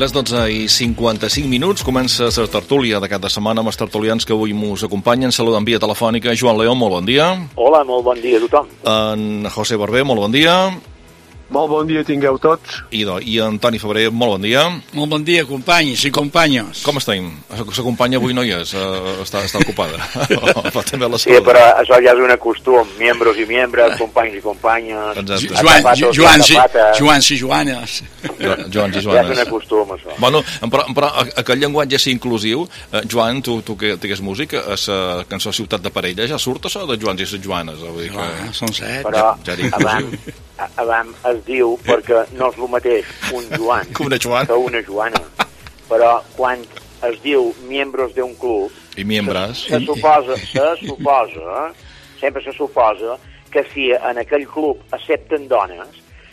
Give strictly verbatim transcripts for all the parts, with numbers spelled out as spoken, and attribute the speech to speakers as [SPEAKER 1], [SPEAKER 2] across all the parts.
[SPEAKER 1] Les dotze i cinquanta-cinc minuts comença la tertúlia de cada setmana amb els tertulians que avui mos acompanyen. Saludem via telefònica Joan León, molt bon dia.
[SPEAKER 2] Hola, molt bon dia a tothom.
[SPEAKER 1] En José Barber, molt bon dia.
[SPEAKER 3] Molt bon dia tingueu tots.
[SPEAKER 1] I, do, i en Toni Febrer, molt bon dia.
[SPEAKER 4] Molt bon dia, companys i companyes.
[SPEAKER 1] Com estem? La companya avui no hi és, uh, està, està ocupada.
[SPEAKER 2] Sí, però això ja és un costum, membres i membres, companys i companyes.
[SPEAKER 4] Exacte. Joan, Joans i Joans i Joanes.
[SPEAKER 1] Joans i Joanes.
[SPEAKER 2] Ja és un costum, això.
[SPEAKER 1] Bueno, però, però aquest llenguatge és inclusiu. Uh, Joan, tu, tu que digues música, a la cançó Ciutat de Parella, ja surt això de Joans i les Joanes? Vull dir que...
[SPEAKER 4] Ah, són set.
[SPEAKER 2] Però,
[SPEAKER 1] ja, ja
[SPEAKER 2] abans, abans es diu, perquè no és el mateix un Joan
[SPEAKER 1] que una Joan.
[SPEAKER 2] que una Joana. Però quan es diu membres d'un club...
[SPEAKER 1] I membres.
[SPEAKER 2] Se, se suposa, se suposa, sempre se suposa que si en aquell club accepten dones,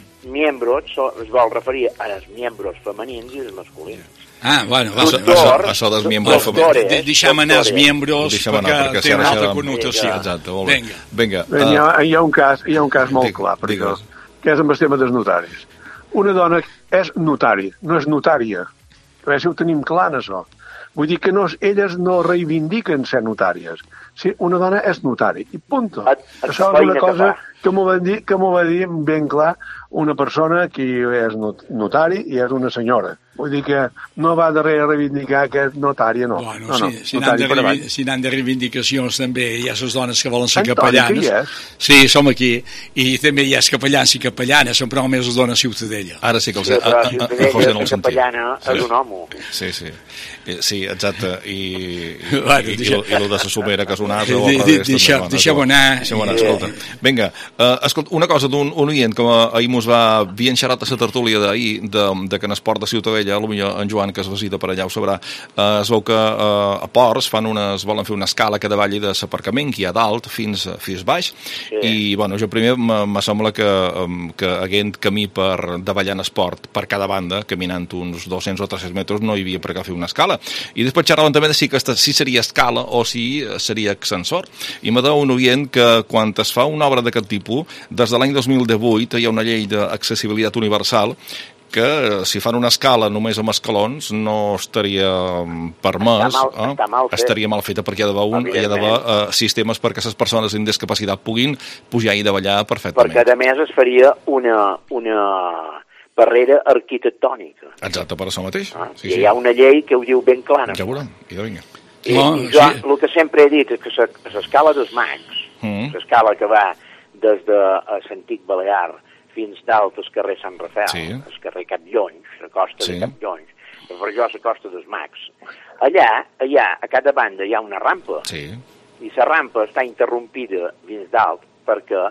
[SPEAKER 2] membres es vol referir als membres femenins i als masculins.
[SPEAKER 4] Ah, bueno, vale.
[SPEAKER 1] Això, això, això dels membres femenins.
[SPEAKER 4] Deixem anar els membres
[SPEAKER 1] perquè,
[SPEAKER 4] perquè té una altra connotació.
[SPEAKER 1] Exacte, molt bé.
[SPEAKER 4] Vinga.
[SPEAKER 1] Vinga.
[SPEAKER 3] Uh, hi, ha, hi, ha un cas, hi ha un cas molt
[SPEAKER 1] digue,
[SPEAKER 3] clar, per
[SPEAKER 1] digues.
[SPEAKER 3] això, que és amb el tema dels notaris. Una dona és notari, no és notària. A veure si ho tenim clar, en això. Vull dir que no, elles no reivindiquen ser notàries. Sí, una dona és notari, i punto.
[SPEAKER 2] Et, et
[SPEAKER 3] això és una cosa que m'ho va dir, que m'ho va dir ben clar una persona que és notari i és una senyora. Vull dir que no va darrere reivindicar que és notària, no.
[SPEAKER 4] Bueno,
[SPEAKER 3] no, no,
[SPEAKER 4] si, si n'han de, revi si de reivindicacions també hi ha les dones que volen ser
[SPEAKER 3] Antoni,
[SPEAKER 4] capellanes. Sí, som aquí. I també hi ha capellans i capellanes, són prou més les dones ciutadella.
[SPEAKER 1] Ara sí que els...
[SPEAKER 2] Sí, però
[SPEAKER 1] a, a, a, a José no el sentia.
[SPEAKER 2] Capellana sí. És un home.
[SPEAKER 1] Sí, sí. Sí, exacte. I, i,
[SPEAKER 4] bueno,
[SPEAKER 1] i,
[SPEAKER 4] deixa...
[SPEAKER 1] i, i el de la somera, que és un ase...
[SPEAKER 4] Deixeu anar.
[SPEAKER 1] Deixeu anar, escolta. Vinga, uh, escolta, una cosa d'un oient que ahir mos va bien xerrat a la tertúlia d'ahir, de, de que en esport de Ciutadella, potser en Joan, que es visita per allà, ho sabrà, uh, es veu que uh, a Ports fan unes, volen fer una escala que davalli de l'aparcament, que hi ha dalt, fins, fins baix, sí. I, bueno, jo primer me sembla que, um, que haguent camí per davallar en esport per cada banda, caminant uns dos-cents o tres-cents metres, no hi havia per què fer una escala. I després xerraven també de si, aquesta, si seria escala o si seria ascensor. I me deu un oient que quan es fa una obra d'aquest tipus, des de l'any dos mil divuit hi ha una llei d'accessibilitat universal que si fan una escala només amb escalons no estaria permès,
[SPEAKER 2] està mal,
[SPEAKER 1] eh?
[SPEAKER 2] està mal fet.
[SPEAKER 1] Estaria mal feta perquè hi ha d'haver un, hi ha d'haver uh, sistemes perquè les persones amb discapacitat puguin pujar i davallar perfectament.
[SPEAKER 2] Perquè a més es faria una, una barrera arquitectònica.
[SPEAKER 1] Exacte, per això mateix.
[SPEAKER 2] Ah,
[SPEAKER 1] sí,
[SPEAKER 2] I
[SPEAKER 1] sí.
[SPEAKER 2] hi ha una llei que ho diu ben clara.
[SPEAKER 1] Ja veurem, i de vinga.
[SPEAKER 2] I,
[SPEAKER 4] oh,
[SPEAKER 2] i jo
[SPEAKER 4] sí.
[SPEAKER 2] El que sempre he dit és que l'escala dels Mags, mm. l'escala que va des de l'antic Balear fins dalt al carrer Sant Rafel,
[SPEAKER 1] sí.
[SPEAKER 2] al carrer Capllonys, la costa
[SPEAKER 1] sí.
[SPEAKER 2] de Capllonys, per jo la costa dels Mags. Allà, allà, a cada banda hi ha una rampa,
[SPEAKER 1] sí.
[SPEAKER 2] I la rampa està interrompida fins dalt perquè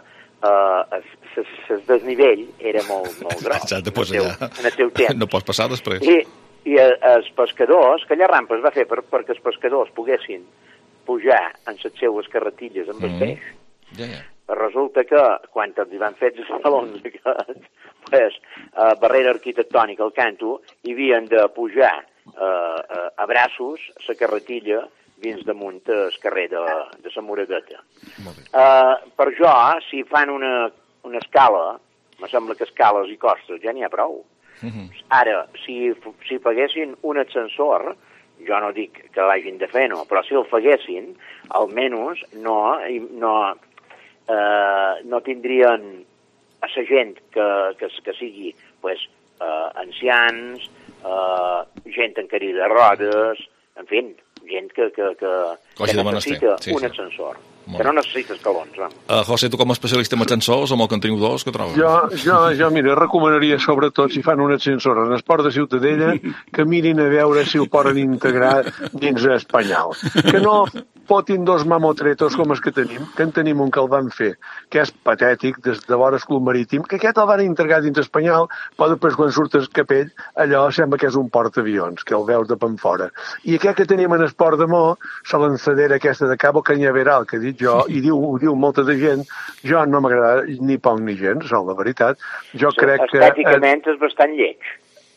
[SPEAKER 2] el uh, desnivell era molt, molt gros.
[SPEAKER 1] Exacte, pues
[SPEAKER 2] en, el
[SPEAKER 1] allà,
[SPEAKER 2] seu, en el seu temps.
[SPEAKER 1] No pots passar després.
[SPEAKER 2] I, i els pescadors, aquella rampa es va fer per, perquè els pescadors poguessin pujar en les seues carretilles amb mm. el peix.
[SPEAKER 1] Ja, ja.
[SPEAKER 2] Resulta que, quan els hi van fer els salons aquests, pues, uh, barrera arquitectònica al canto, hi havien de pujar uh, uh, a braços la carretilla dins damunt el carrer de, de la Moragueta. Uh, per jo, si fan una, una escala, me sembla que escales i costes ja n'hi ha prou. Uh-huh. Ara, si, si paguessin un ascensor, jo no dic que l'hagin de fer, no, però si el faguessin, almenys no, no, eh, no tindrien a la gent que, que, que sigui pues, eh, ancians, eh, gent en cadira de rodes, en fi, gent que, que, que, que necessita sí, un ascensor. Sí. Que no necessita escalons, vam.
[SPEAKER 1] Uh, José, tu com a especialista en ascensors, amb el que en teniu dos, què trobes?
[SPEAKER 3] Jo, jo, jo, mira, recomanaria sobretot, si fan un ascensor en esport de Ciutadella, que mirin a veure si ho poden integrar dins Espanyol. Que no fotin dos mamotretos com els que tenim, que en tenim un que el van fer, que és patètic, des de vora el Club Marítim, que aquest el van integrar dins Espanyol, però després quan surt el capell, allò sembla que és un portaavions, que el veus de pan fora. I aquest que tenim en Esport de Mo, la lançadera aquesta de Cabo Cañaveral, que he dit jo, i diu, ho diu molta de gent, jo no m'agrada ni poc ni gens, és la veritat. Jo crec que...
[SPEAKER 2] Estèticament és bastant lleig.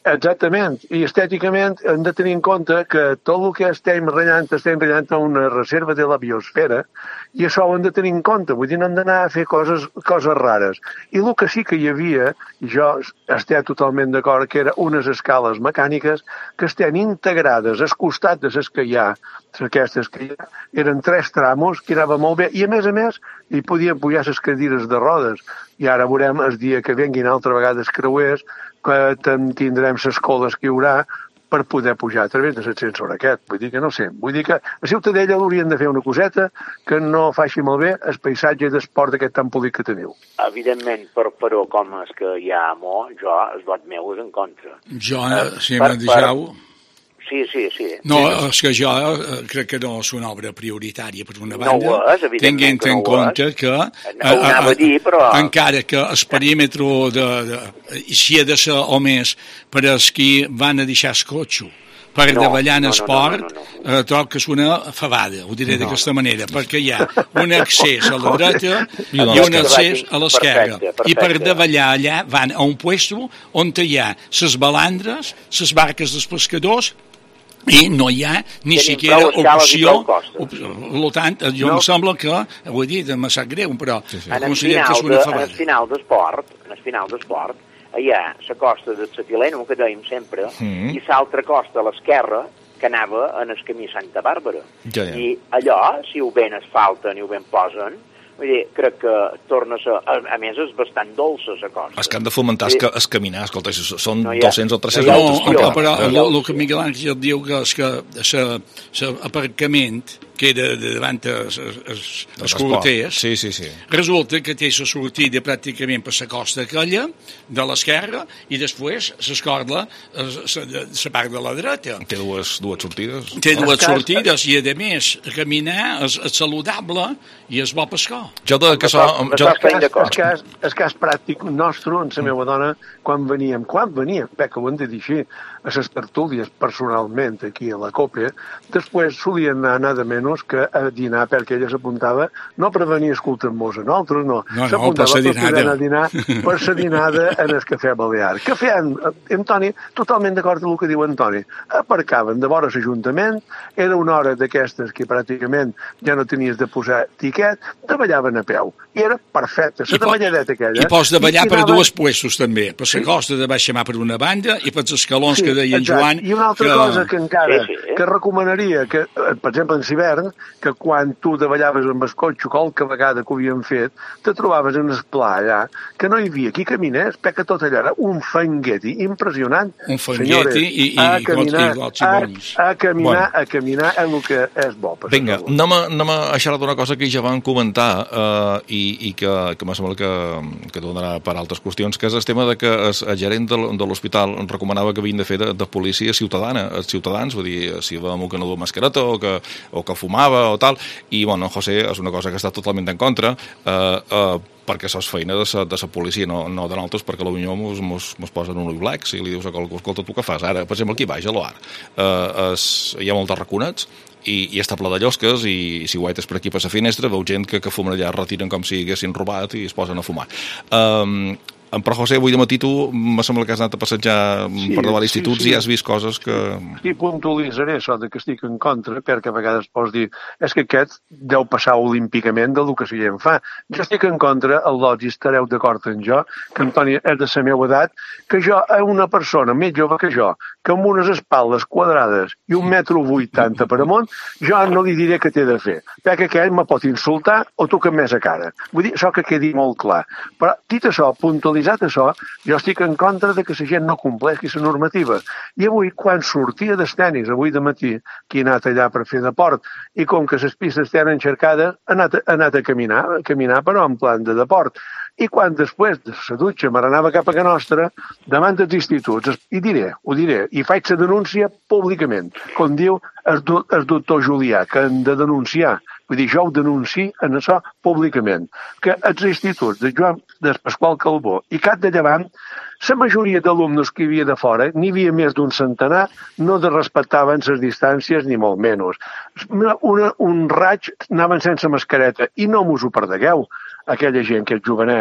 [SPEAKER 3] Exactament, i estèticament hem de tenir en compte que tot el que estem rellant, estem rellant a una reserva de la biosfera, i això ho hem de tenir en compte, vull dir, no hem d'anar a fer coses, coses rares. I el que sí que hi havia, i jo estic totalment d'acord, que eren unes escales mecàniques que estan integrades al costat de les que hi ha, aquestes que hi ha, eren tres tramos, que anava molt bé, i a més a més hi podien pujar les cadires de rodes, i ara veurem el dia que venguin altra vegada els creuers, que tindrem les coles que hi haurà per poder pujar a través de l'ascensor aquest. Vull dir que no sé, vull dir que a Ciutadella haurien de fer una coseta que no faci malbé el paisatge d'esport aquest tan polit que teniu.
[SPEAKER 2] Evidentment, per, però com és que hi ha amor, jo el vot meu és en contra.
[SPEAKER 4] Jo, si m'han deixau...
[SPEAKER 2] Sí, sí, sí.
[SPEAKER 4] No, és que jo eh, crec que no és una obra prioritària, per una banda.
[SPEAKER 2] No ho és, evidentment
[SPEAKER 4] que no ho és. Tenint en compte que...
[SPEAKER 2] No ho anava a dir, però...
[SPEAKER 4] Encara que el perímetre de... de si ha de ser o més per als qui van a deixar el cotxe per
[SPEAKER 2] no,
[SPEAKER 4] davallar en
[SPEAKER 2] no,
[SPEAKER 4] esport,
[SPEAKER 2] no, no, no, no.
[SPEAKER 4] Eh, trobo que és una fabada, ho diré no. d'aquesta manera, perquè hi ha un accés a la dreta i un accés a l'esquerra. I per davallar allà van a un puesto on hi ha les balandres, les barques dels pescadors, i no hi ha ni
[SPEAKER 2] Tenim
[SPEAKER 4] siquiera opció. Op, lo tant, jo no. em sembla que, ho he dit, em sap greu, però sí, sí. considero que és una fabada.
[SPEAKER 2] En el final d'esport, en el final d'esport, hi ha la costa del Satileno, que dèiem sempre, mm. i l'altra costa a l'esquerra, que anava en el camí Santa Bàrbara.
[SPEAKER 1] Ja, ja.
[SPEAKER 2] I allò, si ho ben asfalten i ho ben posen, vull dir, crec que torna a ser... A, a més, és bastant dolça, la cosa.
[SPEAKER 1] El que han de fomentar és, que, és caminar, escolta, són
[SPEAKER 2] no ha,
[SPEAKER 1] dos-cents o tres-cents
[SPEAKER 4] no,
[SPEAKER 1] metres.
[SPEAKER 4] No, però el que Miguel Àngel diu que és que l'aparcament que era de davant els corters,
[SPEAKER 1] sí, sí, sí.
[SPEAKER 4] resulta que té la sortida pràcticament per la costa aquella, de l'esquerra, i després s'escorda la part de la dreta.
[SPEAKER 1] Té dues, dues sortides.
[SPEAKER 4] Té dues cas, sortides, i a més, caminar és, és saludable i és bo pescar.
[SPEAKER 1] Jo de que so...
[SPEAKER 3] Jo... El, cas, el, cas, el cas pràctic nostre, amb la meva dona, quan veníem, quan veníem, bé, que ho hem de dir així, a les tertúlies personalment aquí a la COPE, després solien anar, anar de menys que a dinar, perquè ella s'apuntava no per venir a escoltar-nos a nosaltres, no.
[SPEAKER 4] No, no,
[SPEAKER 3] per la dinada. A dinar per la dinada en el Cafè Balear. Que feien, Antoni, totalment d'acord amb el que diu Antoni, aparcaven de vora l'Ajuntament, era una hora d'aquestes que pràcticament ja no tenies de posar tiquet, davallaven a peu. I era perfecte, la davalladeta aquella.
[SPEAKER 4] I pots davallar per dues puestos també, per la costa de baixar per una banda i per els escalons sí, que deia en Joan.
[SPEAKER 3] I una altra que... cosa que encara, sí, sí. que recomanaria, que, per exemple, en l'hivern, que quan tu davallaves amb el cotxe qualque vegada que ho havien fet, te trobaves en el pla allà, que no hi havia qui caminés, perquè tot allà era un fangueti impressionant.
[SPEAKER 4] Un fangueti i, i,
[SPEAKER 3] a caminar,
[SPEAKER 4] i gots i bons.
[SPEAKER 3] A, a caminar, bueno. a caminar en el que és bo.
[SPEAKER 1] Vinga, anem a, anem a xerrar d'una cosa que ja van comentar eh, i, i que, que m'ha semblat que, que donarà per altres qüestions, que és el tema de que el gerent de, de l'hospital recomanava que havien de fer de, de policia ciutadana, els ciutadans, vull dir, si veiem que no du mascareta o que, o que fumava o tal, i bueno, José és una cosa que està totalment en contra, eh, eh, perquè això és feina de la de sa policia, no, no de nosaltres, perquè potser mos, mos, mos posen un ull black si li dius a qualcú, escolta, tu què fas ara? Per exemple, aquí baix, a l'O A R, eh, es, hi ha moltes raconets, i, i està ple de llosques, i si guaites per aquí per la finestra, veu gent que, que fumen allà, retiren com si haguessin robat i es posen a fumar. Um, Però, José, avui de matí tu m'ha semblat que has anat a passejar sí, per davant l'instituts sí, sí. i has vist coses que...
[SPEAKER 3] Sí, puntualitzaré això de que estic en contra, perquè a vegades pots dir és que aquest deu passar olímpicament del que si gent fa. Jo estic en contra, el Lodgi estareu d'acord amb jo, que Antoni és de la meva edat, que jo a una persona més jove que jo, que amb unes espaldes quadrades i un metro vuitanta per amunt, jo no li diré què té de fer, perquè aquell me pot insultar o tocar més a cara. Vull dir, això que quedi molt clar. Però, dit això, puntualitzar això, jo estic en contra de que la gent no compleixi la normativa. I avui, quan sortia dels tenis, avui de matí, que he anat allà per fer de port, i com que les pistes tenen enxercades, he anat, he anat a caminar, a caminar però en plan de deport. I quan després de la dutxa m'anava cap a Can Nostra, davant dels instituts, i diré, ho diré, i faig la denúncia públicament, com diu el, el doctor Julià, que hem de denunciar. Vull dir, jo ho denunci en això públicament, que els instituts de Joan de Pasqual Calbó i Cat de Llevant, la majoria d'alumnes que hi havia de fora, n'hi havia més d'un centenar, no de respectaven les distàncies ni molt menys. Una, un raig anaven sense mascareta i no mos ho perdegueu. Aquella gent, que els jovenets,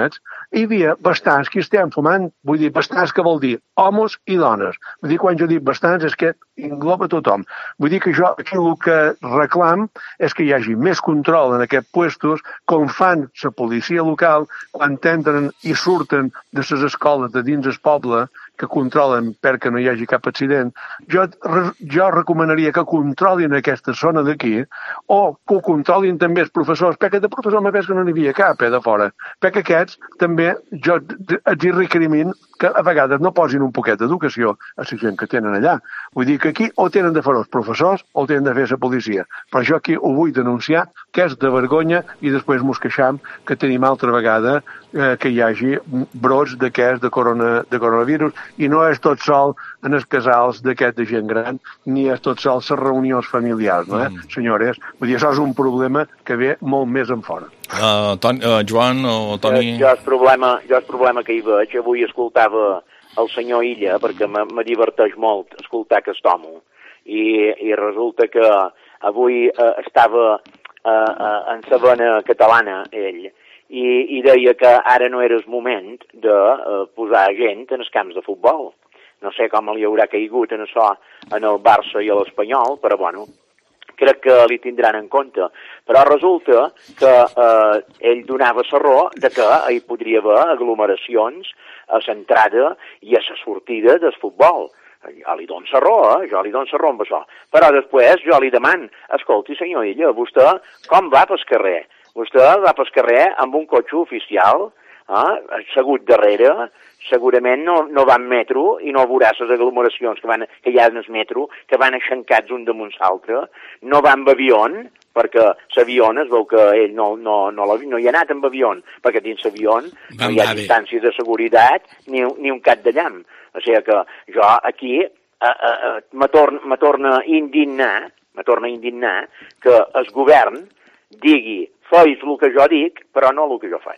[SPEAKER 3] hi havia bastants que estem fumant, vull dir, bastants que vol dir homes i dones. Vull dir, quan jo dic bastants és que engloba tothom. Vull dir que jo aquí el que reclam és que hi hagi més control en aquests puestos, com fan la policia local quan entren i surten de les escoles de dins el poble, que controlen perquè no hi hagi cap accident. Jo, jo recomanaria que controlin aquesta zona d'aquí o que ho controlin també els professors, perquè de professor m'ha vist que no n'hi havia cap eh, de fora. Perquè aquests també jo els hi recrimin que a vegades no posin un poquet d'educació a la gent que tenen allà. Vull dir que aquí o tenen de fer els professors o tenen de fer la policia. Però jo aquí ho vull denunciar, que és de vergonya, i després mos queixam que tenim altra vegada eh, que hi hagi brots d'aquest de, corona, de coronavirus, i no és tot sol en els casals d'aquest de gent gran, ni és tot sol les reunions familiars, no, eh, mm. senyores? Vull dir, això és un problema que ve molt més en fora.
[SPEAKER 1] Uh, Ton, uh, Joan o Toni...
[SPEAKER 2] Jo, jo, el problema, jo el problema que hi veig, avui escoltava el senyor Illa, perquè me diverteix molt escoltar aquest home, i, i resulta que avui eh, estava eh, eh, en la vena catalana, ell, i, i deia que ara no era el moment de eh, posar gent en els camps de futbol. No sé com li haurà caigut en això en el Barça i a l'Espanyol, però bueno, crec que li tindran en compte. Però resulta que eh, ell donava la raó de que hi podria haver aglomeracions a l'entrada i a la sortida del futbol. Jo li dono la raó, eh? jo li dono la raó amb això. Però després jo li demano, escolti senyor Illa, vostè com va pel carrer? Vostè va pel carrer amb un cotxe oficial, eh? assegut darrere, segurament no, no va en metro i no veurà les aglomeracions que, van, que hi ha en el metro, que van aixencats un damunt l'altre, no va amb avió, perquè l'avió es veu que ell no, no, no, no hi ha anat amb avió, perquè dins l'avió no hi ha distàncies de seguretat ni, ni un cap de llamp. O sigui que jo aquí eh, eh, me, torn, me torna a indignar, me torna a indignar que el govern digui, feis el que jo dic, però no el que jo faig.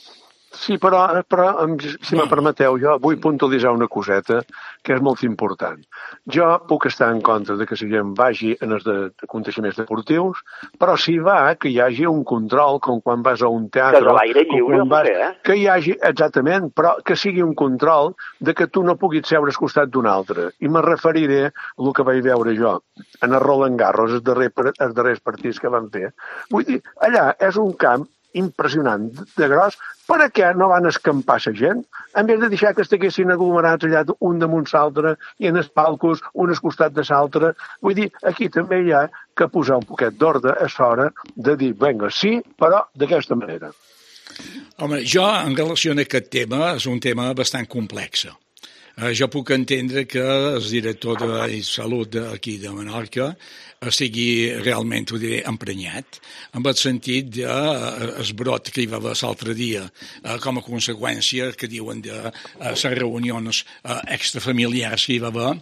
[SPEAKER 3] Sí, però, però si me permeteu, jo vull puntualitzar una coseta que és molt important. Jo puc estar en contra de que la gent vagi en els de, de aconteixements deportius, però si va, que hi hagi un control, com quan vas a un teatre...
[SPEAKER 2] Que de l'aire lliure,
[SPEAKER 3] vas,
[SPEAKER 2] eh?
[SPEAKER 3] Que hi hagi, exactament, però que sigui un control de que tu no puguis seure al costat d'un altre. I me referiré a el que vaig veure jo, en el Roland Garros, els darrers, els darrers partits que van fer. Vull dir, allà és un camp impressionant de gros, per a què no van escampar la gent? En vez de deixar que estiguessin aglomerats allà un damunt l'altre i en els palcos un al costat de l'altre. Vull dir, aquí també hi ha que posar un poquet d'ordre a l'hora de dir, vinga, sí, però d'aquesta manera.
[SPEAKER 4] Home, jo, en relació a aquest tema, és un tema bastant complex. Eh, jo puc entendre que el director de Salut d'aquí de Menorca estigui realment, ho diré, emprenyat, en el sentit de eh, el brot que hi va haver l'altre dia eh, com a conseqüència que diuen de eh, les reunions eh, extrafamiliars que hi va haver,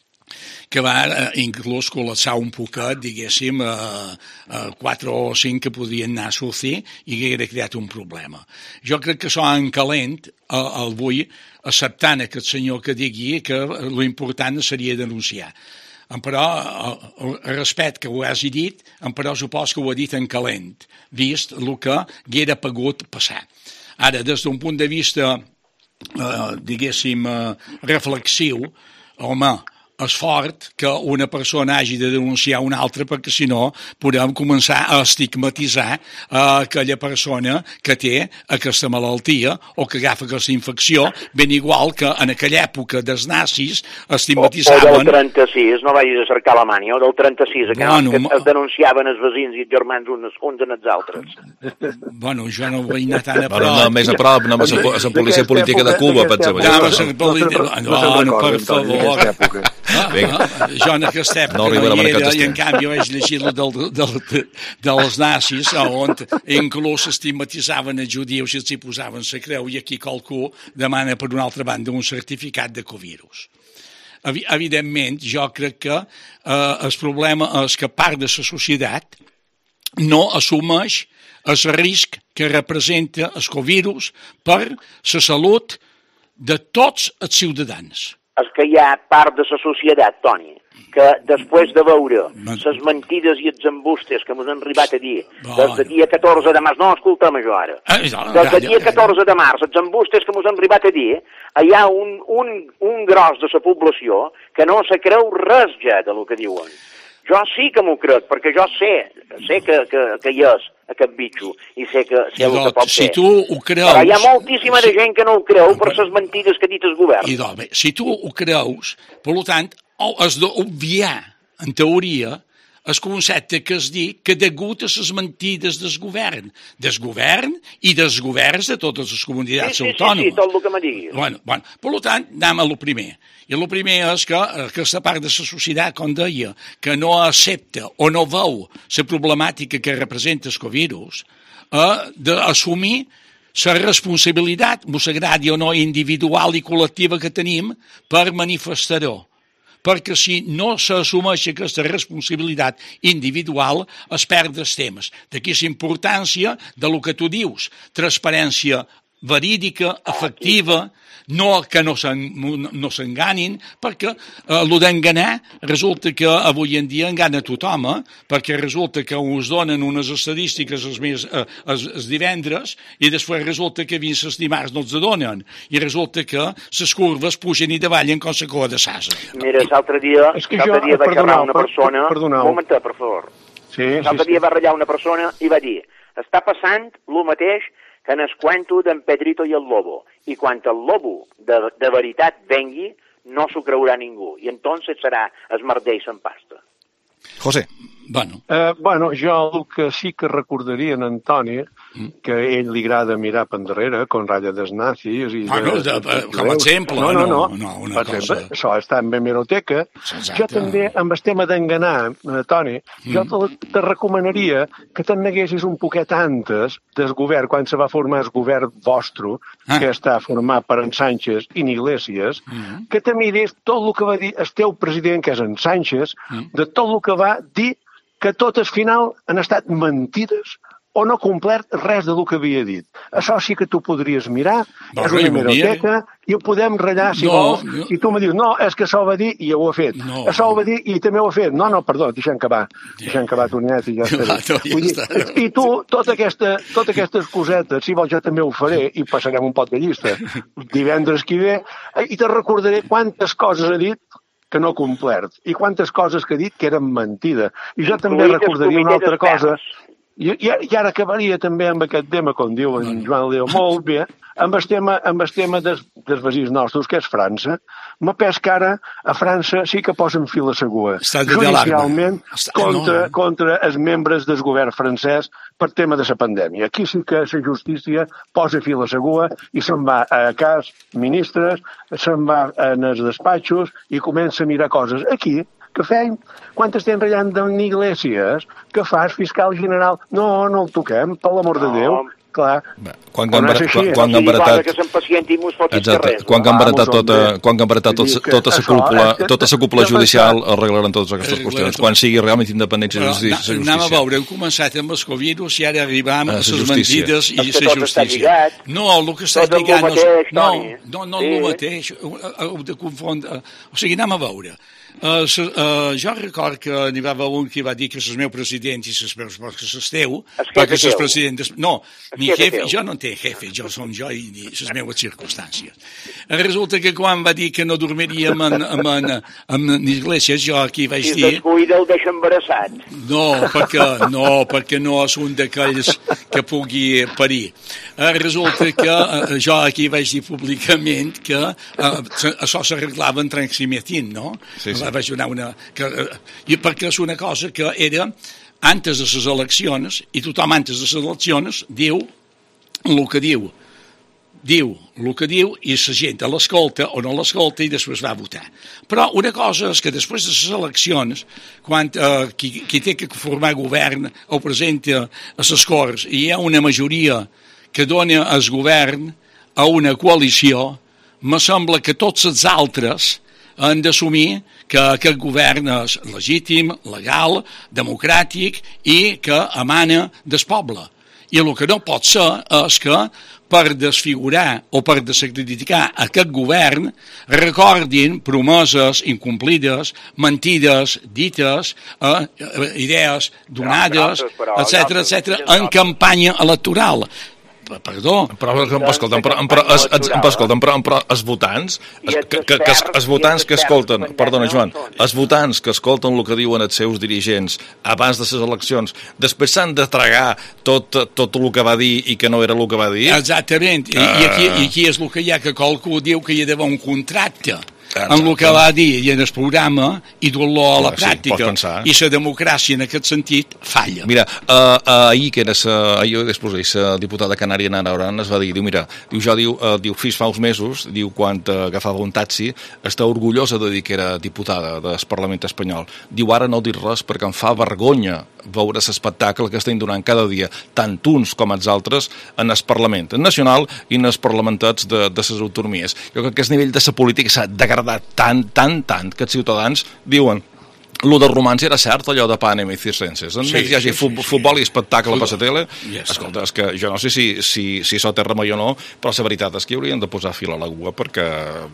[SPEAKER 4] que va eh, inclús col·lapsar un poquet, diguéssim, eh, eh, quatre o cinc que podien anar a sortir i que haguera creat un problema. Jo crec que això en calent eh, el vull acceptant aquest senyor que digui que l'important seria denunciar. Però, el respecte que ho has dit, però supos que ho ha dit en calent, vist el que haguera pogut passar. Ara, des d'un punt de vista, eh, diguéssim, eh, reflexiu, home, és fort que una persona hagi de denunciar una altra perquè si no podem començar a estigmatitzar uh, aquella persona que té aquesta malaltia o que agafa aquesta infecció, ben igual que en aquella època dels nazis estigmatitzaven...
[SPEAKER 2] O, o del trenta-sis, no vagis a cercar Alemanya, o del trenta-sis, que, bueno, que es denunciaven els veïns i els germans uns, uns en els altres.
[SPEAKER 4] Bueno, jo no vull anar tan a prop.
[SPEAKER 1] Bueno, no, més a prop, no, a la policia política de Cuba, per exemple.
[SPEAKER 4] No, no, per favor... Ah, ah, jo en aquesta època no, no hi era i en canvi vaig llegir del, del, dels nazis on inclús estigmatitzaven els judius i els hi posaven la creu i aquí qualcú demana per una altra banda un certificat de covirus. Evidentment, jo crec que eh, el problema és que part de la societat no assumeix el risc que representa el covirus per la salut de tots els ciutadans.
[SPEAKER 2] és que hi ha part de la societat, Toni, que després de veure les mentides i els embustes que ens han arribat a dir des del dia catorze de març, no, escolta'm això ara, des del dia catorze de març, els embustes que ens han arribat a dir, hi ha un, un, un gros de la població que no se creu res ja de lo que diuen. Jo sí que m'ho crec, perquè jo sé, sé que, que, que hi és aquest bitxo, i sé que sé el que pot
[SPEAKER 4] si
[SPEAKER 2] fer.
[SPEAKER 4] Tu ho creus,
[SPEAKER 2] però hi ha moltíssima
[SPEAKER 4] si...
[SPEAKER 2] de gent que no ho creu per les mentides que ha dit el govern.
[SPEAKER 4] I doncs, bé, si tu ho creus, per tant, has d'obviar, en teoria, el concepte que es diu que degut a les mentides del govern, del govern i dels governs de totes les comunitats
[SPEAKER 2] sí, sí,
[SPEAKER 4] autònomes.
[SPEAKER 2] Sí, sí, tot el que me diguis.
[SPEAKER 4] Bueno, bueno, per tant, anem a lo primer. I el primer és que aquesta part de la societat, com deia, que no accepta o no veu la problemàtica que representa el virus, ha d'assumir la responsabilitat, mos agradi o no, individual i col·lectiva que tenim per manifestar-ho. Perquè si no s'assumeix aquesta responsabilitat individual es perd els temes. D'aquí la importància de lo que tu dius, transparència verídica, efectiva, no que no s'enganin, perquè eh, el d'enganar resulta que avui en dia engana tothom, eh? Perquè resulta que us donen unes estadístiques els, més, eh, els, els divendres i després resulta que fins els dimarts no els donen i resulta que les curves pugen i davallen com la cua de sasa.
[SPEAKER 2] Mira, l'altre dia,
[SPEAKER 3] es que
[SPEAKER 2] l'altre
[SPEAKER 3] jo,
[SPEAKER 2] dia va
[SPEAKER 3] perdoneu,
[SPEAKER 2] xerrar una persona...
[SPEAKER 3] per, perdoneu.
[SPEAKER 2] Un momentet, per favor.
[SPEAKER 3] Sí,
[SPEAKER 2] l'altre
[SPEAKER 3] sí,
[SPEAKER 2] dia
[SPEAKER 3] sí.
[SPEAKER 2] va ratllar una persona i va dir està passant el mateix que en el cuento d'en Pedrito i el Lobo. I quan el Lobo de, de veritat vengui, no s'ho creurà ningú. I entonces serà es merdeix en pasta.
[SPEAKER 1] José.
[SPEAKER 4] Bueno.
[SPEAKER 3] Eh, bueno, jo el que sí que recordaria en Antoni, mm. que a ell li agrada mirar per endarrere, con ratlla dels nazis... I
[SPEAKER 4] ah, no, de, de, com a exemple.
[SPEAKER 3] No, no, no.
[SPEAKER 4] no, no una
[SPEAKER 3] per
[SPEAKER 4] cosa...
[SPEAKER 3] exemple, això està en hemeroteca.
[SPEAKER 4] Exacte.
[SPEAKER 3] Jo també, amb el tema d'enganar, Toni, mm. jo te, te recomanaria que te'n neguessis un poquet antes del govern, quan se va formar el govern vostre, ah. que està format per en Sánchez i en Iglesias, mm. que te miris tot el que va dir el teu president, que és en Sánchez, mm. de tot el que va dir que tot al final han estat mentides o no complert res del que havia dit. Això sí que tu podries mirar, no, és una hemeroteca, i ho podem ratllar si no, vols, no. I tu me dius, no, és que això ho va dir i ho ha fet. No. Això ho va dir i també ho ha fet. No, no, perdó, deixem acabar. Deixem acabar, Toniet, i ja estaré. Vull dir, i tu, tota aquesta, totes aquestes cosetes, si vols jo també ho faré i passarem un pot de llista. Divendres que ve, i te recordaré quantes coses ha dit que no ha complert, i quantes coses que ha dit que eren mentida. I jo també recordaria una altra cosa, i, i, i ara acabaria també amb aquest tema, com diu en Joan Leo molt bé, amb el tema, amb el tema dels, dels veïns nostres, que és França. M'ha pes que ara a França sí que posen fil a segura, judicialment contra, contra els membres del govern francès per tema de la pandèmia. Aquí sí que la justícia posa fil a segura i se'n va a cas ministres, se'n va en els despatxos i comença a mirar coses. Aquí, que feim, quan estem ratllant d'en Iglesias, que fas fiscal general, no, no el toquem, per l'amor de Déu. Clar.
[SPEAKER 1] Quan han embaratat quan han embaratat tota quan han embaratat tota la cúpula tota la cúpula judicial arreglaran totes aquestes qüestions quan sigui realment independència de justícia.
[SPEAKER 4] Anem a veure, hem començat amb el virus i ara arribam a les mentides i la justícia. No, el que està lligat no, no, no el mateix, heu de confondre. O sigui, anem a veure. Uh, so, uh, jo record que n'hi va haver un que va dir que és el meu president i els meus que és el teu, perquè els presidents... No, ni jefe, jo no té jefe, jo som jo i les meves circumstàncies. Resulta que quan va dir que no dormiríem en, en, en, en Iglesias, jo aquí vaig dir...
[SPEAKER 2] Si es descuida el deixa embarassat.
[SPEAKER 4] No, perquè no, perquè no és un d'aquells que pugui parir. Uh, resulta que uh, jo aquí vaig dir públicament que uh, això s'arreglava en tranximetin, no? Sí, sí. Vaig donar una... Que, eh, perquè és una cosa que era antes de les eleccions, i tothom antes de les eleccions diu el que diu. Diu el que diu i la gent l'escolta o no l'escolta i després va votar. Però una cosa és que després de les eleccions, quan eh, qui, qui té que formar govern ho presenta a les Corts i hi ha una majoria que dona el govern a una coalició, me sembla que tots els altres han d'assumir que aquest govern és legítim, legal, democràtic i que emana del poble. I el que no pot ser és que per desfigurar o per desacreditar aquest govern recordin promeses incomplides, mentides dites, eh, idees donades, etcètera, etcètera, en campanya electoral. Perdó.
[SPEAKER 1] Però, escolta'm, però, però, es, es, escolta'm, però, però els votants, es, que, que, que, els votants que escolten, perdona, Joan, els votants que escolten el que diuen els seus dirigents abans de les eleccions, després s'han de tragar tot, tot el que va dir i que no era el que va dir?
[SPEAKER 4] Exactament. I, i, aquí, i aquí és el que hi ha, que qualcú diu que hi ha d'haver un contracte en el que va dir i en el programa i dur-lo a la pràctica. I la democràcia en aquest sentit falla.
[SPEAKER 1] Mira, uh, uh, ahir que era sa, ahir després la diputada canària Nara Oran es va dir, diu, mira, diu, jo diu, uh, diu, fins fa uns mesos, diu, quan uh, agafava un taxi, està orgullosa de dir que era diputada del Parlament espanyol. Diu, ara no dir res perquè em fa vergonya veure l'espectacle que estem donant cada dia, tant uns com els altres, en el Parlament nacional i en els parlamentats de, de les autonomies. Jo crec que el nivell de la política s'ha degradat tant, tant, tant, que els ciutadans diuen lo del romanç era cert, allò de panem i circenses. En sí, més hi hagi sí, sí, futbol sí. i espectacle a la tele. Yes. Escolta, és que jo no sé si, si, si això té remei o no, però la veritat és que haurien de posar fil a l'aigua perquè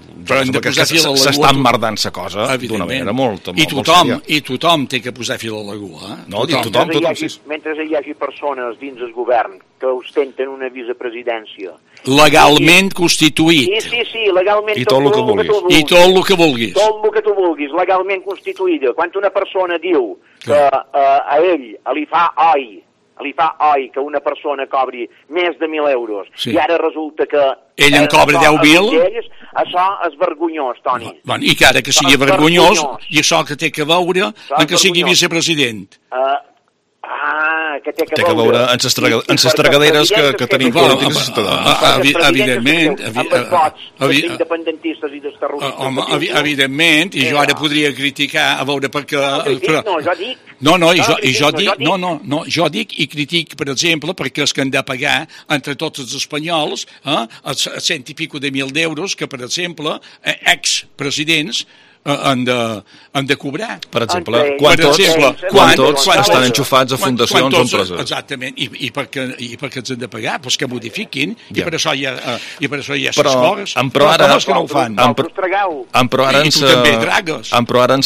[SPEAKER 1] s'està emmerdant la cosa d'una manera molt, molt,
[SPEAKER 4] I tothom, molt I tothom té que posar fil a l'aigua. Eh?
[SPEAKER 1] No, tothom. tothom, tothom,
[SPEAKER 2] mentre, hi hagi, mentre hi hagi persones dins el govern que ostenten una vicepresidència
[SPEAKER 4] legalment constituït.
[SPEAKER 2] Sí, sí, sí, legalment.
[SPEAKER 1] I tot el que vulguis.
[SPEAKER 4] I tot el que vulguis.
[SPEAKER 2] Tot el que tu vulguis, legalment constituïda. Quan una persona diu que uh, a ell li fa oi, li fa oi que una persona cobri més de mil euros sí. i ara resulta que
[SPEAKER 4] ell en cobra deu mil,
[SPEAKER 2] això és vergonyós, Toni.
[SPEAKER 4] Bueno, i que ara que sigui vergonyós, vergonyós, i això que té que veure en que sigui vicepresident. Uh,
[SPEAKER 2] Ah, que té que,
[SPEAKER 1] té que veure en les tragaderes que, que tenim polítics i ciutadans.
[SPEAKER 4] Evidentment.
[SPEAKER 2] Amb els vots dels independentistes i dels terroristes.
[SPEAKER 4] Home, evidentment, i jo ara podria criticar, a veure per què...
[SPEAKER 2] No, jo dic...
[SPEAKER 4] No, no, i jo, i jo dic, no, no, no, jo dic i critic, per exemple, perquè és que han de pagar entre tots els espanyols eh, els cent i pico de mil d'euros que, per exemple, expresidents han de, han de cobrar.
[SPEAKER 1] Per exemple, quan tots, quan tots estan enxufats a fundacions o empreses.
[SPEAKER 4] Exactament, i, i, perquè, i perquè els han de pagar, doncs que modifiquin, i per això hi ha, i per això hi ha ses morts.
[SPEAKER 1] Però ara...
[SPEAKER 4] que no ho fan.
[SPEAKER 1] Però ara
[SPEAKER 4] I tu també tragues.
[SPEAKER 1] Però ara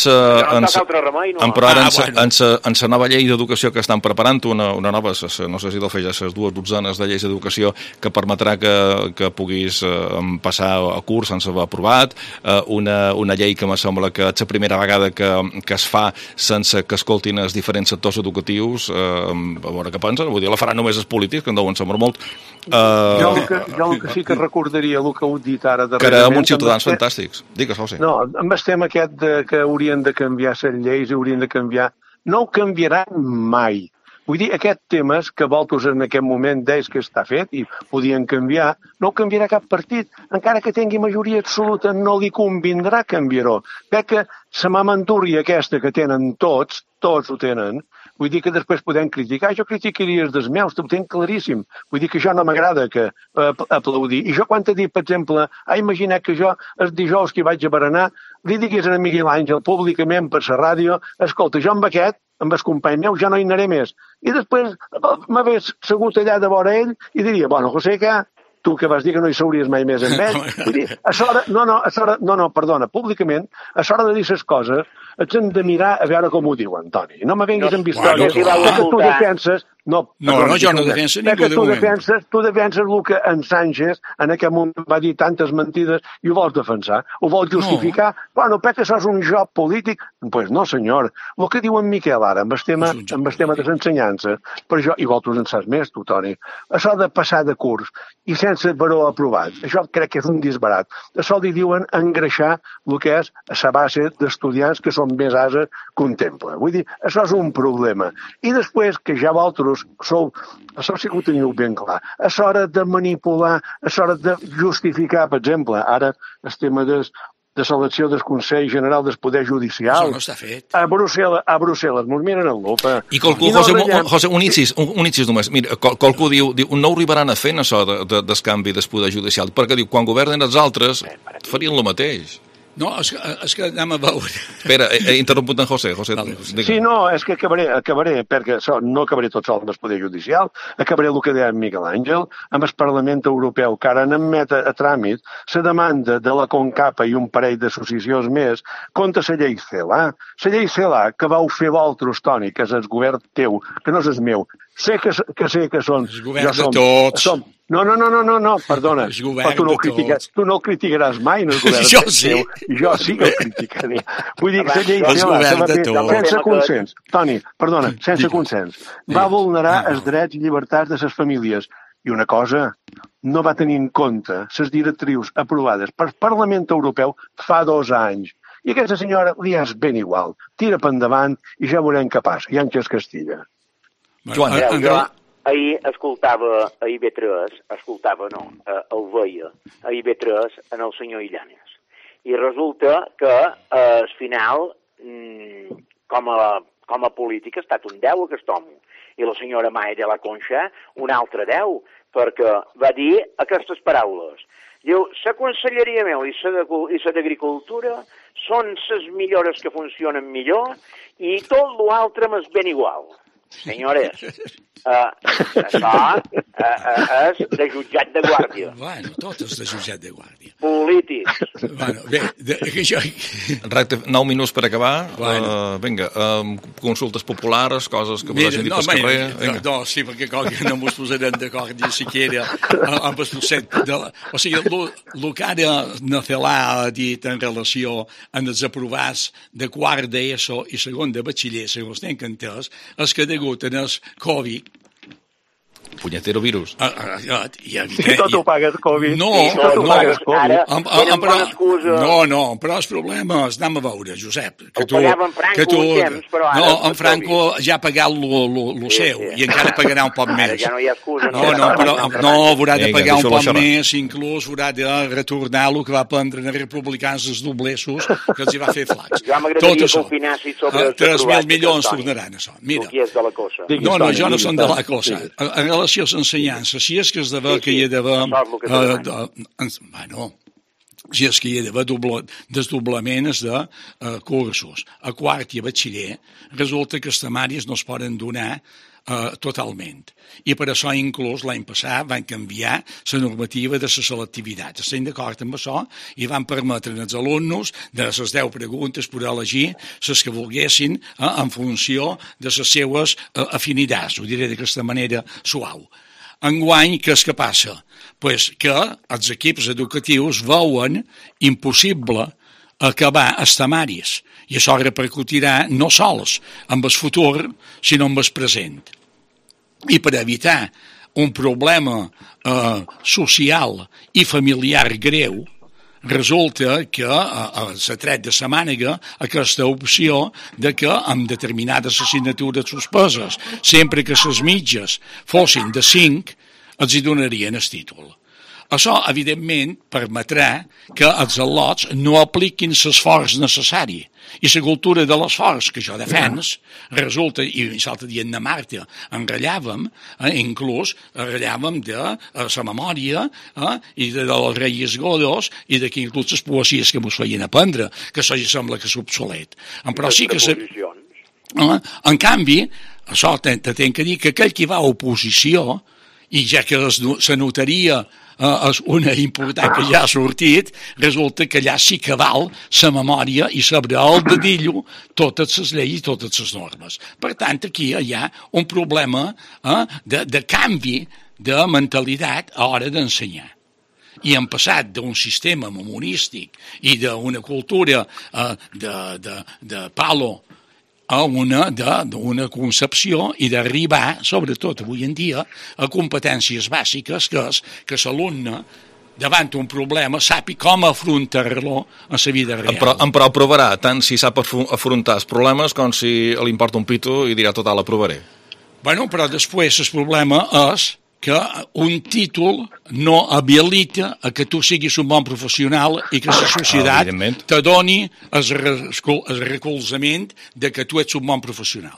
[SPEAKER 1] en la nova llei d'educació que estan preparant, una, una nova, no sé si del feia, les dues dotzenes de lleis d'educació que permetrà que, que puguis eh, passar a curs sense haver aprovat, eh, una, una llei que m'ha sembla que és la primera vegada que, que es fa sense que escoltin els diferents sectors educatius, eh, a veure què pensen, vull dir, la faran només els polítics, que en deuen semblar molt. Eh,
[SPEAKER 3] jo, el que, jo el que sí que recordaria el que heu dit ara darrerament...
[SPEAKER 1] Que érem uns ciutadans fantàstics. Digues, José.
[SPEAKER 3] No, amb el tema aquest de que haurien de canviar les lleis i haurien de canviar... No ho canviaran mai. Vull dir, aquest temes que vosaltres en aquest moment deis que està fet i podien canviar, no ho canviarà cap partit. Encara que tingui majoria absoluta, no li convindrà canviar-ho. Crec que la mamantúria aquesta que tenen tots, tots ho tenen, vull dir que després podem criticar. Jo criticaria els dels meus, ho tinc claríssim. Vull dir que això no m'agrada que uh, aplaudir. I jo quan t'he dit, per exemple, ha imaginat que jo els dijous que vaig a berenar li digués a Miguel Àngel públicament per la ràdio, escolta, jo amb aquest, amb el company meu, ja no hi anaré més. I després m'hagués segut allà de vora ell i diria, bueno, José, que tu que vas dir que no hi seuries mai més amb ell. Vull dir, a l'hora, no, no, a l'hora, no, no, perdona, públicament, a l'hora de dir les coses, ets hem de mirar a veure com ho diuen, Toni. No me venguis amb històries que tu defenses... No,
[SPEAKER 4] no, no, jo no defenso ningú de moment.
[SPEAKER 3] Defenses, tu defenses el que en Sánchez en aquell moment va dir tantes mentides i ho vols defensar, ho vols justificar. No. Bueno, perquè això és un joc polític. Doncs pues no, senyor. El que diu en Miquel ara, amb el tema, amb el tema de l'ensenyança, per això, i vosaltres en saps més, tu, Toni, això de passar de curs i sense baró aprovat, això crec que és un disbarat. Això li diuen engreixar el que és a la base d'estudiants que són més ases contempla. Vull dir, això és un problema. I després, que ja vosaltres sou, això sí que ho teniu ben clar, a l'hora de manipular, a l'hora de justificar, per exemple, ara el tema de, de selecció del Consell General del Poder Judicial.
[SPEAKER 4] Això no està fet.
[SPEAKER 3] A Brussel·les, a Brussel·les, mos miren en lupa.
[SPEAKER 1] I qualcú, I no José, veiem... José, un incís, un, un incís només, mira, qualcú diu, diu, no arribaran a fer això de, de, del canvi del Poder Judicial, perquè diu, quan governen els altres, farien el mateix.
[SPEAKER 4] No, és que, és que anem a veure.
[SPEAKER 1] Espera, he, he interromput en José. José
[SPEAKER 4] vale.
[SPEAKER 3] Sí, no, és que acabaré, acabaré perquè so, no acabaré tot sol amb el Poder Judicial, acabaré el que deia Miguel Àngel, amb el Parlament Europeu, que ara n'admet a, a tràmit la demanda de la CONCAPA i un parell d'associacions més contra la llei CELA. La llei CELA que vau fer vosaltres, Toni, que és el govern teu, que no és el meu. Sé que, que sé que són...
[SPEAKER 4] El govern de tots.
[SPEAKER 3] Som, no, no, no, no, no, no, perdona.
[SPEAKER 4] Però
[SPEAKER 3] tu no, critiques, tu no el criticaràs mai, no el govern
[SPEAKER 4] jo
[SPEAKER 3] de
[SPEAKER 4] sí.
[SPEAKER 3] teu. Jo sí que el criticaré. Vull dir que la llei
[SPEAKER 4] el govern de
[SPEAKER 3] CELA, sense consens, Toni, perdona, sense consens, va vulnerar els drets i llibertats de les famílies. I una cosa, no va tenir en compte les directrius aprovades pel Parlament Europeu fa dos anys. I aquesta senyora li és ben igual. Tira per endavant i ja veurem què passa. I Àngels Castilla.
[SPEAKER 1] Joan,
[SPEAKER 2] Mireu, jo ahir escoltava a I B tres, escoltava no, eh, el veia a I B tres en el senyor Illanes. I resulta que eh, al final, mm, com, a, com a polític, ha estat un deu aquest home. I la senyora Maia de la Conxa un altre deu, perquè va dir aquestes paraules. Diu, la conselleria meu i la d'agricultura són les millores que funcionen millor i tot l'altre m'és ben igual. Senyores, uh, això uh, uh, és de jutjat de guàrdia.
[SPEAKER 4] Bueno, tot és de jutjat de guàrdia.
[SPEAKER 2] Polítics.
[SPEAKER 4] Bueno, bé, de, que jo...
[SPEAKER 1] Recte, nou minuts per acabar.
[SPEAKER 4] Bueno.
[SPEAKER 1] Uh, vinga, um, consultes populars, coses que
[SPEAKER 4] Mira,
[SPEAKER 1] vos hagin dit
[SPEAKER 4] no,
[SPEAKER 1] pel carrer.
[SPEAKER 4] No, no, sí, perquè com que no ens posarem d'acord ni siquiera amb el procés de la... O sigui, el que ara Nacelà ha dit en relació amb els aprovats de quart d'ESO i segon de batxiller, segons tenc entès, és que degut en el Covid
[SPEAKER 1] Punyetero virus.
[SPEAKER 4] Ah, ah, ah, i, i,
[SPEAKER 3] Si tot ho pagues Covid.
[SPEAKER 4] No,
[SPEAKER 3] si tot ho
[SPEAKER 4] no,
[SPEAKER 3] pagues Covid.
[SPEAKER 2] Ara
[SPEAKER 4] Amb,
[SPEAKER 2] tenen
[SPEAKER 4] amb, però,
[SPEAKER 2] bona excusa.
[SPEAKER 4] no, no, però els problemes, anem a veure, Josep, que
[SPEAKER 2] Ho
[SPEAKER 4] tu...
[SPEAKER 2] pagava en Franco
[SPEAKER 4] que tu,
[SPEAKER 2] un temps, però ara...
[SPEAKER 4] No, en Franco ja ha pagat lo, lo, lo
[SPEAKER 2] Sí,
[SPEAKER 4] seu,
[SPEAKER 2] sí.
[SPEAKER 4] i encara pagarà un poc
[SPEAKER 2] Ara
[SPEAKER 4] més.
[SPEAKER 2] ja no hi ha excusa.
[SPEAKER 4] No, no, però no, haurà de
[SPEAKER 1] Vinga,
[SPEAKER 4] pagar un
[SPEAKER 1] deixa-lo
[SPEAKER 4] poc
[SPEAKER 1] xerrar.
[SPEAKER 4] més, inclús haurà de retornar el que va prendre els republicans els doblessos, que els hi va fer flacs.
[SPEAKER 2] Jo m'agradaria que opinessis sobre...
[SPEAKER 4] Ah, tres mil milions tornaran, això. Mira.
[SPEAKER 2] Tu qui és de la cosa.
[SPEAKER 3] Digues,
[SPEAKER 4] No, no,
[SPEAKER 3] Toni,
[SPEAKER 4] jo no
[SPEAKER 3] digues,
[SPEAKER 4] som de la
[SPEAKER 3] Toni.
[SPEAKER 4] cosa.
[SPEAKER 3] Digues.
[SPEAKER 4] En relació a l'ensenyança, si és que és d'haver
[SPEAKER 2] Sí,
[SPEAKER 4] que hi ha d'haver...
[SPEAKER 2] això és el que
[SPEAKER 4] eh,
[SPEAKER 2] t'agrada.
[SPEAKER 4] de- Bueno, si és que hi ha d'haver doble- desdoblaments de eh, cursos a quart i a batxiller, resulta que les temàries no es poden donar Uh, totalment. I per això inclús l'any passat van canviar la normativa de la selectivitat. Estem d'acord amb això i van permetre als alumnes de les deu preguntes poder elegir les que volguessin uh, en funció de les seues uh, afinitats. Ho diré d'aquesta manera suau. Enguany, què és que passa? Pues que els equips educatius veuen impossible acabar els temaris. I això repercutirà no sols amb el futur, sinó amb el present. I per evitar un problema eh, social i familiar greu, resulta que eh, s'ha tret de sa màniga aquesta opció de que amb determinades assignatures suspeses, sempre que les mitges fossin de cinc, els hi donarien el títol. Això, evidentment, permetrà que els al·lots no apliquin l'esforç necessari. I la cultura de l'esforç que jo defens resulta, i l'altre dia en Marta en ratllàvem, eh, inclús ratllàvem de eh, la memòria eh, i de, de dels Reis Godos i de que inclús les poesies que ens feien aprendre, que això ja sembla que és obsolet. Però sí que... Se... Eh, en canvi, això te, te tenc que dir que aquell que va a oposició, i ja que es, se notaria eh, és una important que ja ha sortit, resulta que allà sí que val la memòria i saber el dedillo totes les lleis i totes les normes. Per tant, aquí hi ha un problema eh, de, de canvi de mentalitat a l'hora d'ensenyar. I hem passat d'un sistema memorístic i d'una cultura eh, de, de, de palo a una, d'una concepció i d'arribar, sobretot avui en dia, a competències bàsiques, que és que l'alumne, davant un problema, sàpi com afrontar-lo en la vida real.
[SPEAKER 1] Però, però aprovarà, tant si sap afrontar els problemes com si li importa un pito i dirà total, aprovaré.
[SPEAKER 4] Bueno, però després el problema és que un títol no habilita a que tu siguis un bon professional i que la societat
[SPEAKER 1] ah,
[SPEAKER 4] te doni el recolzament de que tu ets un bon professional.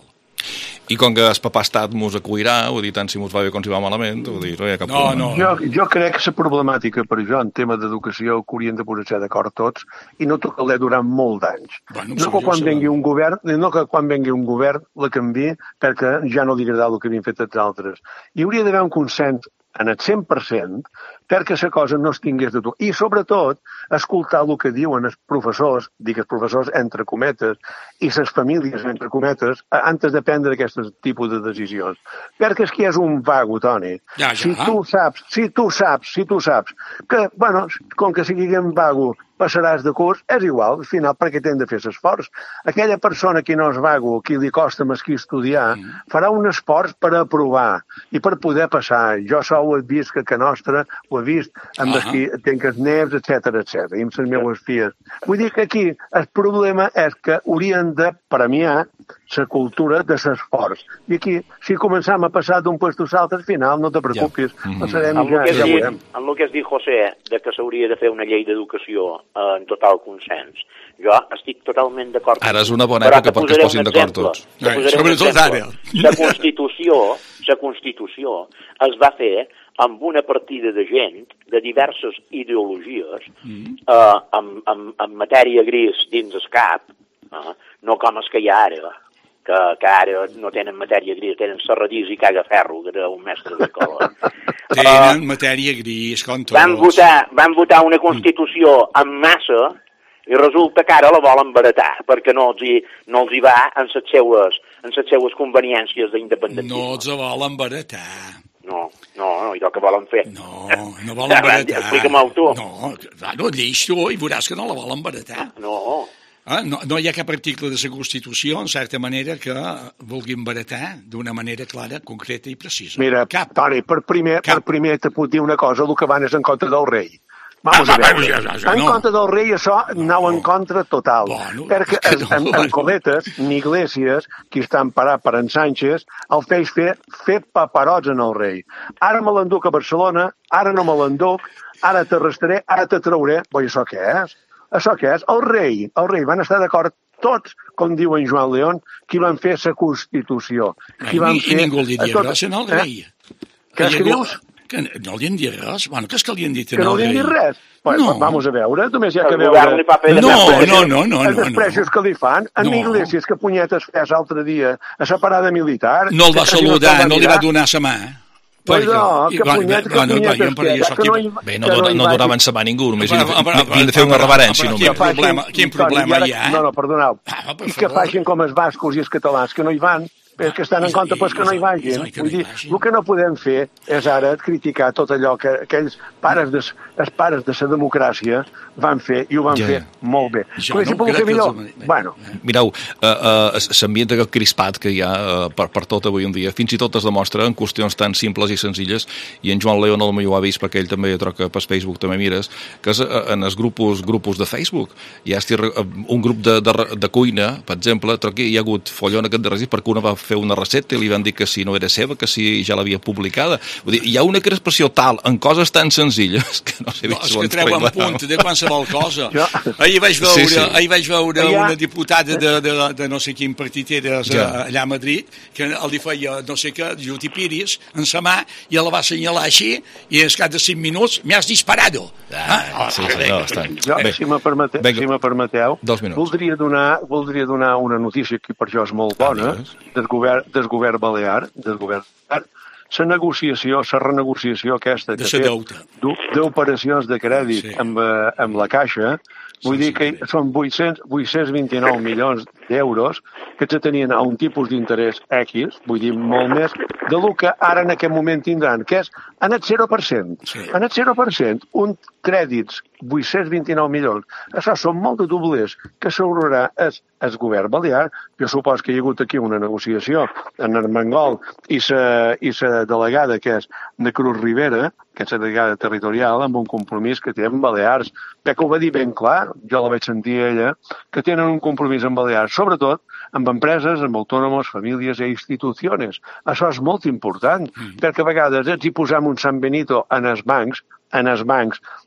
[SPEAKER 1] I com que el papà estat mos acollirà, vull dir, tant si mos va bé com si va malament, vull dir, no hi ha cap
[SPEAKER 4] no,
[SPEAKER 1] problema.
[SPEAKER 4] No.
[SPEAKER 3] Jo, jo crec que la problemàtica per això en tema d'educació que haurien de posar-se d'acord tots i no tocar-la durant molt d'anys.
[SPEAKER 4] Bueno,
[SPEAKER 3] no que quan vengui un govern, no que quan vengui un govern la canvi perquè ja no li agrada el que havien fet els altres. Hi hauria d'haver un consens en el cent per cent perquè la cosa no es tingués de tu. I, sobretot, escoltar el que diuen els professors, dic els professors entre cometes, i les famílies entre cometes, antes de prendre aquest tipus de decisions. Perquè és que és un vago, Toni.
[SPEAKER 4] Ja, ja.
[SPEAKER 3] Si tu saps, si tu saps, si tu saps, que, bueno, com que sigui un vago, passaràs de curs, és igual, al final, perquè t'hem de fer l'esforç. Aquella persona que no és vago, qui li costa més que estudiar, mm. farà un esforç per aprovar i per poder passar. Jo sol ho he vist que a nostra, ho he vist amb els que tenc els neus, etcètera, etcètera, i amb les meues filles. Vull dir que aquí el problema és que haurien de premiar la cultura de l'esforç. I aquí, si començam a passar d'un puesto a l'altre, al final no te preocupis, ja. no serem
[SPEAKER 2] en
[SPEAKER 3] ja, ja veurem.
[SPEAKER 2] En el que has dit, José, de que s'hauria de fer una llei d'educació eh, en total consens, jo estic totalment d'acord.
[SPEAKER 1] Ara és una bona època perquè es posin d'acord tots.
[SPEAKER 4] Sobretot ara.
[SPEAKER 2] La Constitució, la Constitució es va fer amb una partida de gent de diverses ideologies, mm. eh, amb, amb, amb matèria gris dins el cap, eh, no com els que hi ha ara, que, que ara no tenen matèria gris, tenen serradís i cagaferro, que era un mestre d'escola.
[SPEAKER 4] Tenen uh, matèria gris, com tots.
[SPEAKER 2] Van votar, van votar una Constitució en massa i resulta que ara la volen baratar, perquè no els hi, no els hi va en les seues, en les seues conveniències d'independentisme.
[SPEAKER 4] No els volen baratar.
[SPEAKER 2] No, no, no, i el que volen fer.
[SPEAKER 4] No, no volen baratar.
[SPEAKER 2] Explica-m'ho tu.
[SPEAKER 4] No, no, lleix tu i veuràs que no la volen baratar.
[SPEAKER 2] No.
[SPEAKER 4] Ah, no, no hi ha cap article de la Constitució, en certa manera, que vulguin baratar d'una manera clara, concreta i precisa.
[SPEAKER 3] Mira, cap. Toni, per primer, cap. per primer te puc dir una cosa, el que van és en contra del rei. Vamos ah, a veure. Ja, ja, ja, en no. contra del rei això anau no. en contra total. Bueno, perquè en, en, en Coletes, ni Iglesias, qui està emparat per en Sánchez, el feix fer, fer paperots en el rei. Ara me l'enduc a Barcelona, ara no me l'enduc, ara t'arrestaré, ara te trauré. Voi, això què és? Això què és? El rei, el rei van estar d'acord tots, com diu en Joan León, qui van fer la Constitució. Qui van
[SPEAKER 4] I, fer... I ningú li diria res al rei.
[SPEAKER 3] Eh? Què és que dius?
[SPEAKER 4] Que no li han dit res? Bueno, què és que li han dit
[SPEAKER 3] que no li han dit res? Pues,
[SPEAKER 4] no.
[SPEAKER 3] Vamos a veure, només hi ha que veure...
[SPEAKER 4] No, no, no, no.
[SPEAKER 3] Els desprecios que li fan. En no. Iglesias, que punyetes fes l'altre dia a la parada militar...
[SPEAKER 4] No el va saludar, no li va donar la mà.
[SPEAKER 3] Pues no, que punyetes, que punyetes que no hi...
[SPEAKER 1] Bé, no donaven sa mà a ningú, només havien de fer una reverència.
[SPEAKER 4] Quin problema hi ha?
[SPEAKER 3] No, no, perdoneu. I que facin com els bascos i els catalans, que no hi van, que estan en compte, pues que no hi vagin. Vull dir, el que no podem fer és ara criticar tot allò que aquells pares de, els pares de la democràcia van fer, i ho van ja. fer molt bé. Jo no puc fer millor? Bueno.
[SPEAKER 1] Mireu, uh, uh, l'ambient d'aquest crispat que hi ha uh, per, per tot avui en dia, fins i tot es demostra en qüestions tan simples i senzilles, i en Joan León el millor ho ha vist, perquè ell també troca per Facebook, també mires, que és uh, en els grupos, grupos de Facebook. Hi ha estir, uh, un grup de, de, de cuina, per exemple, troca, hi ha hagut follon aquest de regis perquè una va fer una recepta i li van dir que si no era seva, que si ja l'havia publicada. Vull dir, hi ha una crispació tal en coses tan senzilles que no sé
[SPEAKER 4] no, és que treuen punt de qualsevol cosa. Jo... Ahir vaig veure, sí, sí. Ahir vaig veure ja. una diputada de, de, de no sé quin partit era ja. allà a Madrid, que li feia no sé què, jutipiris en sa mà, i la va assenyalar així, i al cap de cinc minuts m'has disparado.
[SPEAKER 1] Ah, ah, sí, sí, no,
[SPEAKER 3] jo, si me permeteu, si me permeteu voldria, donar, voldria donar una notícia que per jo és molt bona, del govern, del govern balear, del govern balear, la negociació, la renegociació aquesta que té d'operacions de crèdit sí. amb, amb la Caixa, vull sí, dir que sí. són vuit-cents vint-i-nou milions d'euros que se tenien a un tipus d'interès X, vull dir molt més, de lo que ara en aquest moment tindran, que és en el zero per cent. Sí. En el zero per cent, un crèdits, vuit-cents vint-i-nou milions, això són molt de doblers que s'haurà el, el govern balear. Jo supos que hi ha hagut aquí una negociació en Armengol i la i la delegada, que és de Cruz Rivera, que és la delegada territorial, amb un compromís que té amb Balears, perquè ho va dir ben clar, jo la vaig sentir a ella, que tenen un compromís amb Balears, sobretot amb empreses, amb autònoms, famílies i institucions. Això és molt important, mm. perquè a vegades ens hi posem un San Benito en els bancs, en els bancs,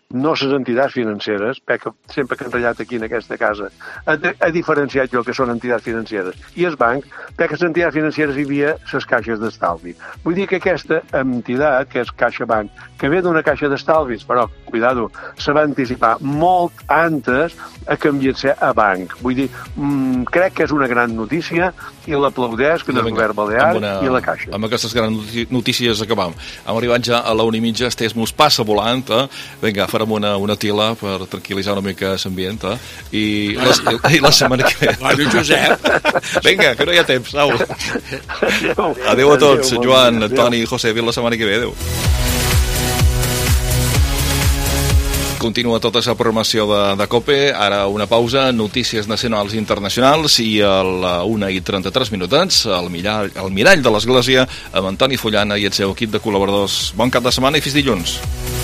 [SPEAKER 3] no les entitats financeres, perquè sempre que han ratllat aquí en aquesta casa, ha diferenciat jo que són entitats financeres, i el banc, perquè les entitats financeres hi havia les caixes d'estalvi. Vull dir que aquesta entitat, que és CaixaBank, que ve d'una caixa d'estalvis, però, cuidado, se va anticipar molt antes a canviar-se a banc. Vull dir, mmm, crec que és una gran notícia i l'aplaudeix que el govern balear una, i la Caixa.
[SPEAKER 1] Amb aquestes grans notícies acabam. Hem arribat ja a la una i mitja, este mos passa volant, eh? Vinga, farem una, una tila per tranquil·litzar una mica l'ambient, eh? I, la, i la setmana que ve.
[SPEAKER 4] Bueno, Josep.
[SPEAKER 1] Vinga, que no hi ha temps, au. Adéu. Adéu a tots, adéu, Joan, bon Toni i José, fins la setmana que ve, adéu. Continua tota la programació de, de COPE, ara una pausa, notícies nacionals i internacionals, i a la una i trenta-tres minutets, el mirall, el mirall de l'Església, amb Antoni Fullana i el seu equip de col·laboradors. Bon cap de setmana i fins dilluns.